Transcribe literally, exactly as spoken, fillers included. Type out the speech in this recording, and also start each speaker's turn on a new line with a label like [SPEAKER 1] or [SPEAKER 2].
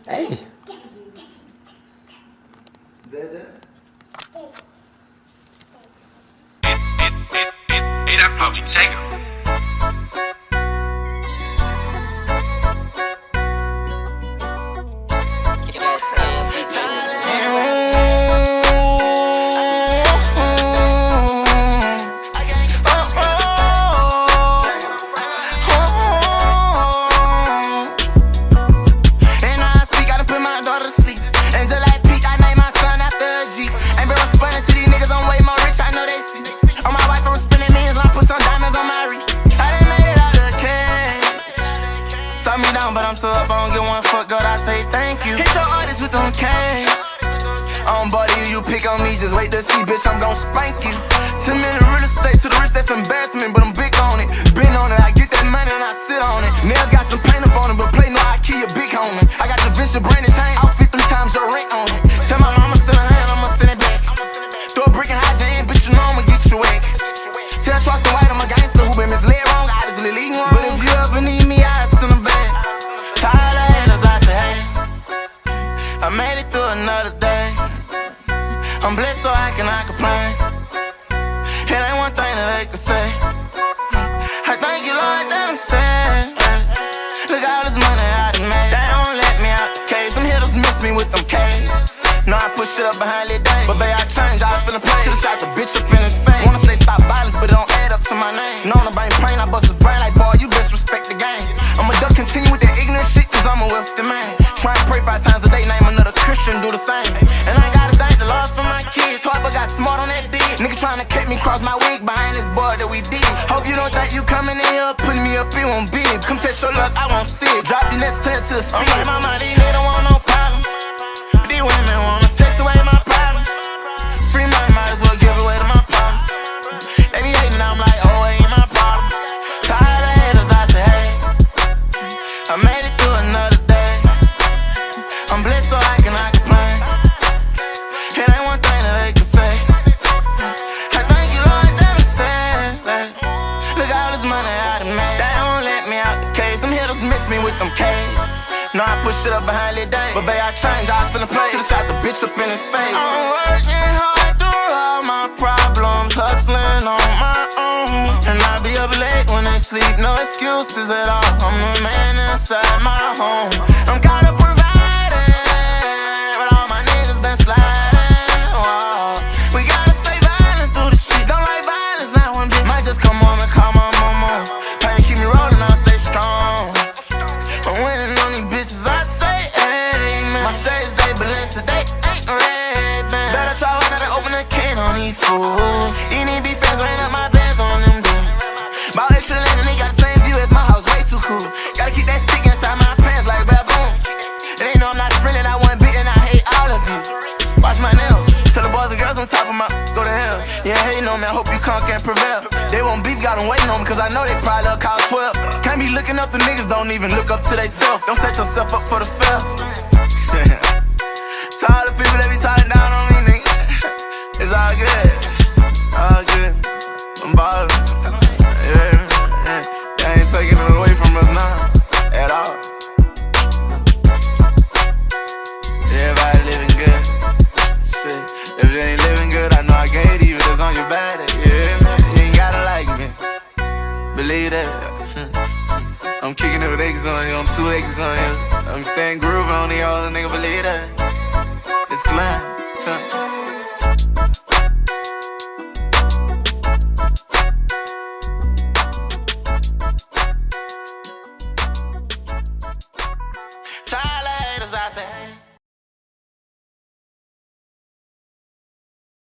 [SPEAKER 1] Hey.
[SPEAKER 2] Hey, that probably take him.
[SPEAKER 3] Me down, but I'm so up, I don't get one fuck, God, I say thank you. Hit your artist with them cans. I don't bother you, you pick on me, just wait to see, bitch, I'm gon' spank you. ten million real estate to the rich, that's embarrassment, but I'm big on it. Been on it, I get that money and I sit on it. Nails got some paint up on it, but play no I key a big homie. I got the Vinci branded chain, outfit three times your rent on it. Tell my mama send a hand, I'ma send it back. Throw a brick and hide your hand, bitch, you know I'ma get you whack. Tell Charleston White I'm a gangster who been misled wrong, obviously leading wrong. But if you ever need me, I send them back. I made it through another day. I'm blessed so I cannot complain. It ain't one thing that they can say. I thank you, Lord, that I'm sad. Look at all this money I done made. They won't let me out the cage. Some hitters miss me with them K's. No, I push shit up behind that day. But babe, I changed, I was feeling play. Should've shot the bitch up in his face. Wanna say stop violence, but it don't add up to my name. Known about praying, I bust his brain like, boy, you best respect the game. I'ma duck continue with that ignorant shit, cause I'm a wealthy man. Try and pray five times a day, name another Christian, do the same. And I gotta thank the Lord for my kids. Hard but got smart on that beat. Nigga tryna cut me cross my wig behind this boy that we did. Hope you don't think you coming in here, putting me up, it won't big. Come test your luck, I won't see it. Drop the next ten to the speed. I'm like, mama, these niggas don't want no problems. But these women wanna sex away my problems. Free money, might as well give away to my problems. They be hating, I'm like, oh, it ain't my problem. Tired of haters, I say, hey, I made it through another day. I'm blessed so I cannot complain. It ain't one thing that they can say. I thank you, Lord, that I'm sad. Look at all this money I done made. They won't let me out the cage. Some hitters miss me with them K's. No, I push shit up behind that day. But babe, I changed, I was finna play. Should've shot the bitch up in his face. I'm working hard through all my problems, hustling on my own. And I be up late when they sleep, no excuses at all. I'm the man inside my home. I'm gotta provide it, but all my niggas been sliding. Whoa. We gotta stay violent through the shit. Don't like violence, not one bit. Might just come home and call my mama. Pain keep me rolling, I'll stay strong. I'm winning on these bitches, I say amen. My shades, they Balenciaga, they ain't red, man. Better try hard not to open a can on these fools. These need be fans, ran up my bands on them dudes. Bought extra land and they got the same view as my house, way too cool. Gotta keep that stick inside my pants like baboon. They know I'm not friendly, I wasn't beaten, I hate all of you. Watch my nails, tell the boys and girls on top of my, go to hell. Yeah, hating on me, I hope you conquer and prevail. They want beef, got them waiting on me, cause I know they probably up call twelve. Can't be looking up, the niggas don't even look up to they self. Don't set yourself up for the fail. To all the people that be talking down on me, nigga, it's all good, all good. I'm ballin', yeah, yeah. They ain't taking it away from us now, at all. Everybody living good, shit. If you ain't living good, I know I gave to you, that's on your body, yeah, man. You ain't gotta like me, believe that. I'm kicking it with X on you, I'm two X on you. I'm staying groovy on the other nigga, believe that. It's slime, tough.